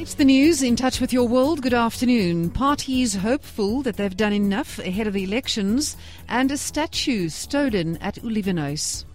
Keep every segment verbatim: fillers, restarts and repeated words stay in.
It's the news in touch with your world. Good afternoon. Parties hopeful that they've done enough ahead of the elections, and a statue stolen at Olivenhuis.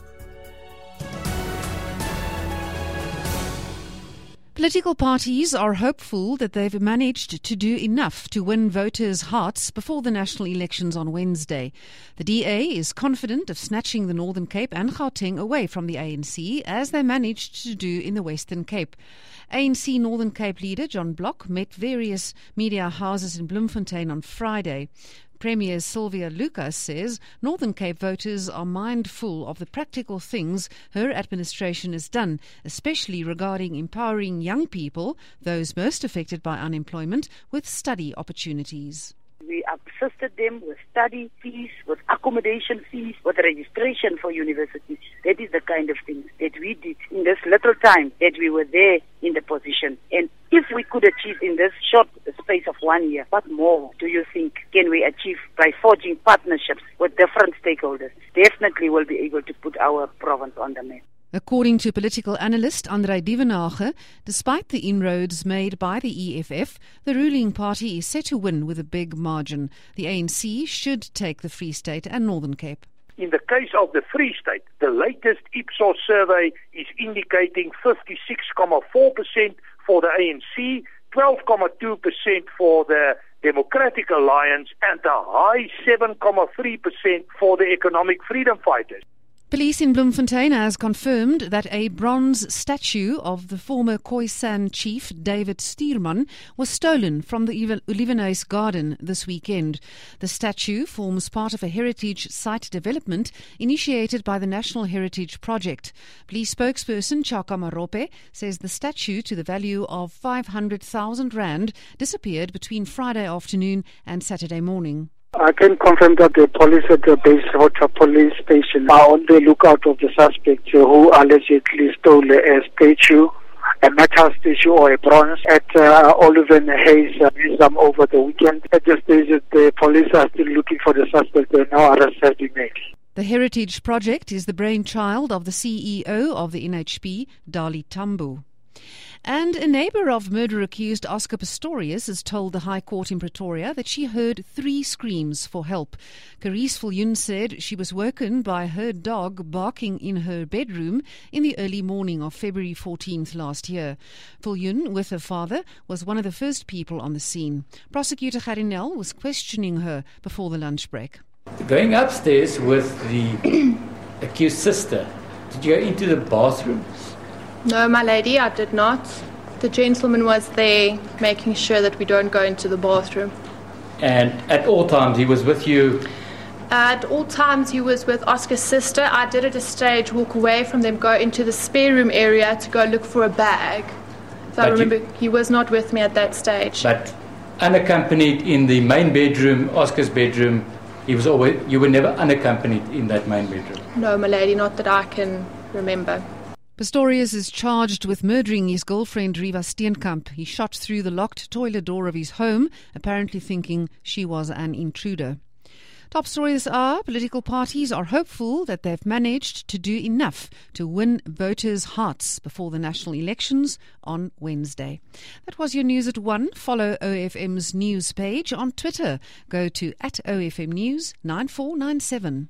Political parties are hopeful that they've managed to do enough to win voters' hearts before the national elections on Wednesday. The D A is confident of snatching the Northern Cape and Gauteng away from the A N C, as they managed to do in the Western Cape. A N C Northern Cape leader John Block met various media houses in Bloemfontein on Friday. Premier Sylvia Lucas says Northern Cape voters are mindful of the practical things her administration has done, especially regarding empowering young people, those most affected by unemployment, with study opportunities. We assisted them with study fees, with accommodation fees, with registration for universities. That is the kind of things that we did in this little time that we were there in the position. And if we could achieve in this short space of one year, what more do you think can we achieve by forging partnerships with different stakeholders? Definitely will be able to put our province on the map. According to political analyst André Dievenage, despite the inroads made by the E F F, the ruling party is set to win with a big margin. The A N C should take the Free State and Northern Cape. In the case of the Free State, the latest Ipsos survey is indicating fifty-six point four percent for the A N C, twelve point two percent for the Democratic Alliance, and a high seven point three percent for the Economic Freedom Fighters. Police in Bloemfontein has confirmed that a bronze statue of the former Khoisan chief David Stuurman was stolen from the Olivenhuis garden this weekend. The statue forms part of a heritage site development initiated by the National Heritage Project. Police spokesperson Chaka Marope says the statue, to the value of five hundred thousand rand, disappeared between Friday afternoon and Saturday morning. I can confirm that the police at the Bayswater police station are on the lookout of the suspect who allegedly stole a statue, a metal statue or a bronze, at uh, Olivenhuis Museum over the weekend. At this stage, the police are still looking for the suspect, and no arrests have been made. The Heritage Project is the brainchild of the C E O of the N H P, Dali Tambo. And a neighbour of murder-accused Oscar Pistorius has told the High Court in Pretoria that she heard three screams for help. Carice Viljoen said she was woken by her dog barking in her bedroom in the early morning of February fourteenth last year. Viljoen, with her father, was one of the first people on the scene. Prosecutor Garinel was questioning her before the lunch break. Going upstairs with the accused sister, did you go into the bathroom? No, my lady, I did not. The gentleman was there making sure that we don't go into the bathroom. And at all times he was with you? At all times he was with Oscar's sister. I did at a stage walk away from them, go into the spare room area to go look for a bag. So but I remember you, he was not with me at that stage. But unaccompanied in the main bedroom, Oscar's bedroom, he was always, you were never unaccompanied in that main bedroom? No, my lady, not that I can remember. Pistorius is charged with murdering his girlfriend Riva Steenkamp. He shot through the locked toilet door of his home, apparently thinking she was an intruder. Top story this hour: political parties are hopeful that they've managed to do enough to win voters' hearts before the national elections on Wednesday. That was your news at one. Follow O F M's news page on Twitter. Go to at O F M News nine four nine seven.